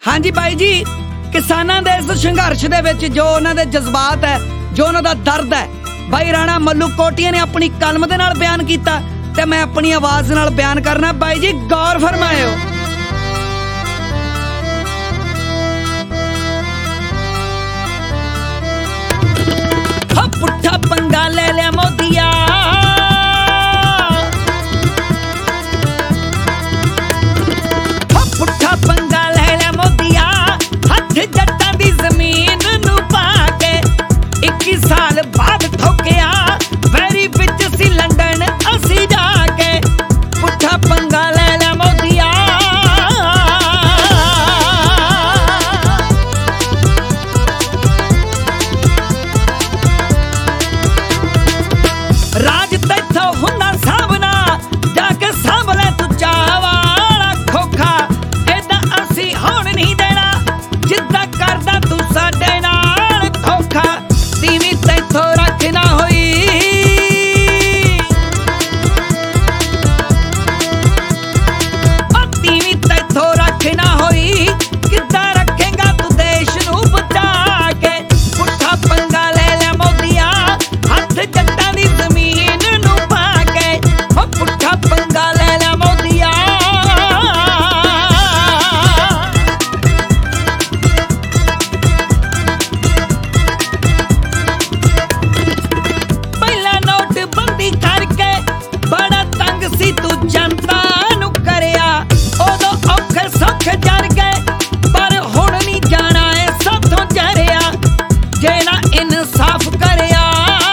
हाँ जी बाई जी, किसानां दे इस संघर्ष दे विच जो उन्हां दे जज्बात है, जो उन्हां दा दर्द है, बाई राणा मल्लूकोटिया ने अपनी कलम दे नाल बयान कीता ते मैं अपनी आवाज नाल बयान करना। बाई जी गौर फरमायो। पुट्ठा पंगा ले लिया मोदिया, पुट्ठा पंगा ले लिया मोदिया, हथ जट्टां दी जमीन नू पाके 21 साल बाद ठोकिया, वैरी विच सी लंडन असी जाके। पुट्ठा पंगा ले लिया मोदिया, राज तैथों हुंदा सामना, जाके साम लै तू चावाला खोखा, ऐदां असी होण नहीं देना, जिद्दां करदा तू साडे नाल धोखा। तीवीं तैथों रख ना होई, तीवीं तैथों रख ना होई, किद्दां रखेगा तू देश नू बचा के। पुट्ठा पंगा ले लिया मोदिया, हथ जट्टां दी जमीन नू पाके, पुट्ठा पंगा ले लिया मोदिया। पहला नोटबंदी करके बड़ा तंग सी तू जनता नू करिया, उदों औखे सौखे जर गए, पर हुण नहीं जाना है साथों जरिया। जे ना इंसाफ करिया,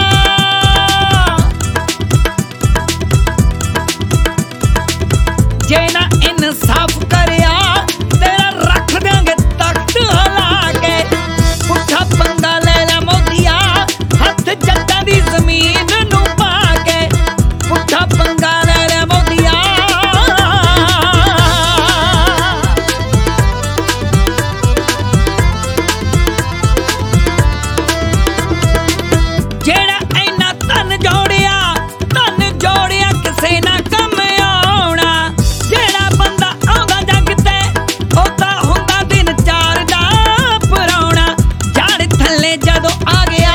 जे ना इंसाफ करिया, तेरा रख देंगे तख्त हिला के। पुट्ठा पंगा ले लिया मोदिया, हथ जट्टां दी जमीन नू पाके, पुट्ठा पंगा ले लिया मोदिया। जेड़ा इन्ना धन जोड़िया किसे ना कम आउणा, जेड़ा बंदा आउंदा जग ते ओदा हुंदा दिन चार दा पराउणा। जड़ थल्ले जदों आ गया,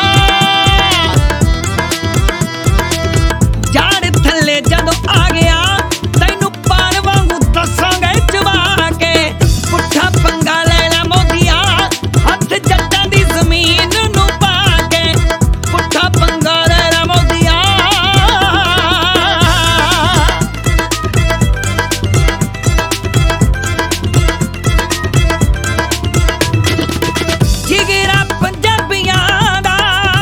जड़ थल्ले जदों आ गया, तैनू पार वांगू दसांगे चबा के। पुट्ठा पंगा ले लिया मोदिया, हथ जट्टां दी जमीन नू पाके, पुट्ठा पंगा ले लिया मोदिया। जिगरा पंजाबियां दा,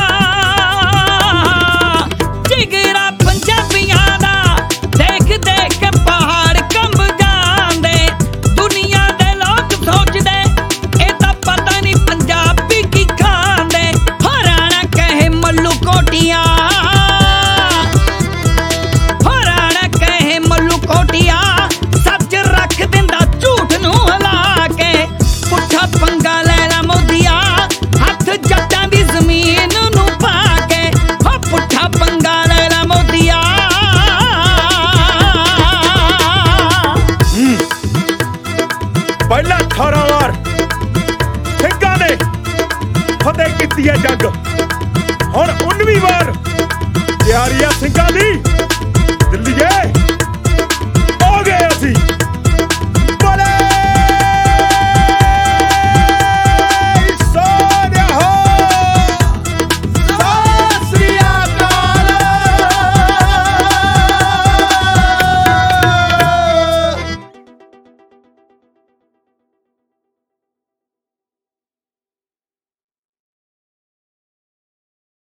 जिगरा पंजाबियां दा, देख देख के पहाड़ कंब जांदे। दुनिया दे लोग सोचदे एदा पता नहीं पंजाबी की खांदे। राणा कहे मल्लूकोटिया, राणा कहे मल्लूकोटिया, सच रख दिंदा झूठ नू हिला के। पुट्ठा पंगा ले लिया मोदिया, हथ जट्टां दी जमीन नू पाके, पुट्ठा पंगा ले लिया मोदिया। पहला 18 वार ਸਿੰਘਾਂ ने फतेह कीती है जग, हुण 19वीं वार तैयारी है ਸਿੰਘਾਂ दी।